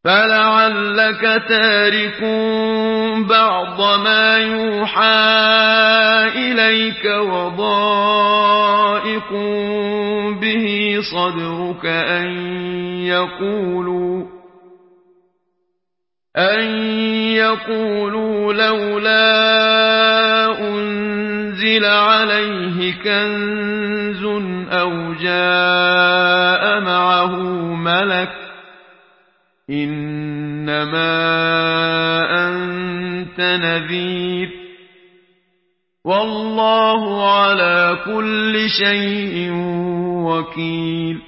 فلعلك تارك بعض ما يوحى إليك وضائق به صدرك أن يقولوا لولا أنزل عليه كنز أو جاء معه ملك إنما أنت نذير والله على كل شيء وكيل